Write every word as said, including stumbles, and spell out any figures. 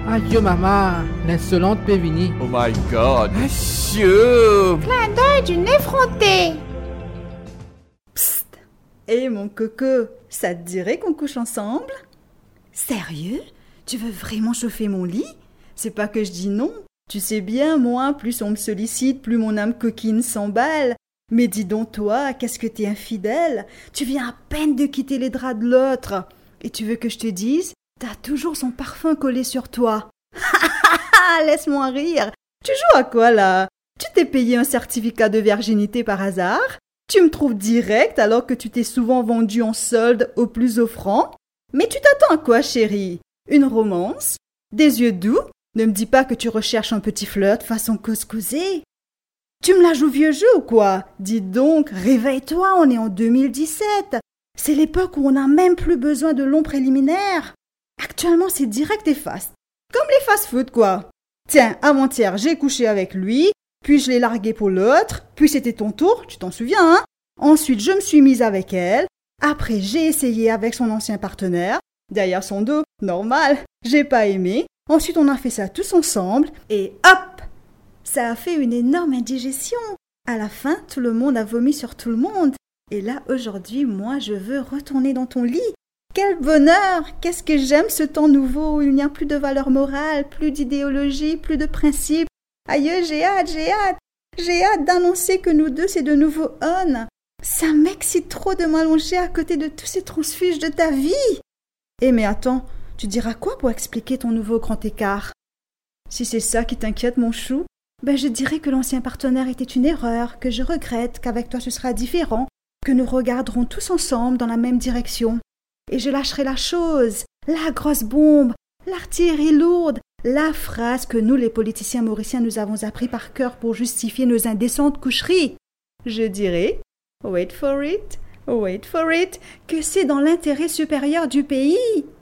Adieu maman, l'insolente Pévini. Oh my god, monsieur. Clin d'œil d'une effrontée. Psst. Hé mon coco, ça te dirait qu'on couche ensemble? Sérieux? Tu veux vraiment chauffer mon lit? C'est pas que je dis non. Tu sais bien, moi, plus on me sollicite, plus mon âme coquine s'emballe. Mais dis donc toi, qu'est-ce que t'es infidèle? Tu viens à peine de quitter les draps de l'autre. Et tu veux que je te dise? T'as toujours son parfum collé sur toi. Laisse-moi rire. Tu joues à quoi là? Tu t'es payé un certificat de virginité par hasard? Tu me trouves direct alors que tu t'es souvent vendu en solde au plus offrant? Mais tu t'attends à quoi, chérie? Une romance? Des yeux doux? Ne me dis pas que tu recherches un petit flirt façon cause-causée. Tu me la joues vieux jeu ou quoi? Dis donc, réveille-toi, on est en deux mille dix-sept. C'est l'époque où on n'a même plus besoin de longs préliminaires. Actuellement, c'est direct et fast. Comme les fast-food, quoi. Tiens, avant-hier, j'ai couché avec lui, puis je l'ai largué pour l'autre, puis c'était ton tour, tu t'en souviens, hein? Ensuite, je me suis mise avec elle. Après, j'ai essayé avec son ancien partenaire. Derrière son dos, normal, j'ai pas aimé. Ensuite, on a fait ça tous ensemble, et hop! Ça a fait une énorme indigestion. À la fin, tout le monde a vomi sur tout le monde. Et là, aujourd'hui, moi, je veux retourner dans ton lit. Quel bonheur! Qu'est-ce que j'aime ce temps nouveau où il n'y a plus de valeur morale, plus d'idéologie, plus de principes. Aïe, j'ai hâte, j'ai hâte. J'ai hâte d'annoncer que nous deux, c'est de nouveau on. Ça m'excite trop de m'allonger à côté de tous ces transfuges de ta vie. Eh mais attends, tu diras quoi pour expliquer ton nouveau grand écart? Si c'est ça qui t'inquiète, mon chou, ben je dirais que l'ancien partenaire était une erreur, que je regrette, qu'avec toi ce sera différent, que nous regarderons tous ensemble dans la même direction. Et je lâcherai la chose, la grosse bombe, l'artillerie lourde, la phrase que nous les politiciens mauriciens nous avons appris par cœur pour justifier nos indécentes coucheries. Je dirais, wait for it, wait for it, que c'est dans l'intérêt supérieur du pays.